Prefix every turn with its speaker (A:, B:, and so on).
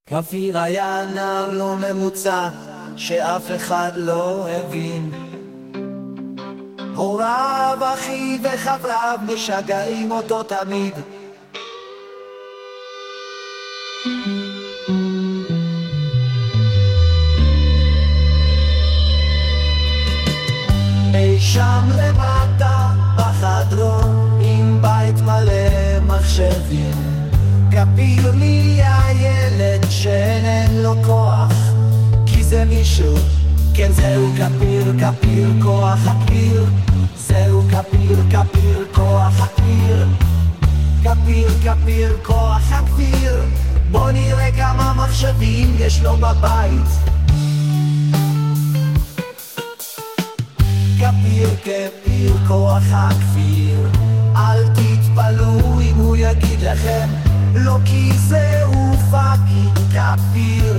A: כפיר היה נער לא ממוצע שאף אחד לא הבין. הוריו, אחיו וחבריו משגעים אותו תמיד. אי שם למטה בחדרו עם בית מלא מחשבים, כפיר נהיה ילד שאין לו כוח, כי זה מישהו, כן זהו כפיר, כפיר כוח הכפיר. זהו כפיר, כפיר כוח הכפיר. כפיר, כפיר כוח הכפיר. בוא נראה כמה מחשבים יש לו בבית. כפיר, כפיר כוח הכפיר. אל תתפלאו אם הוא יגיד לכם לא, כי זהו פאקינג כפיר.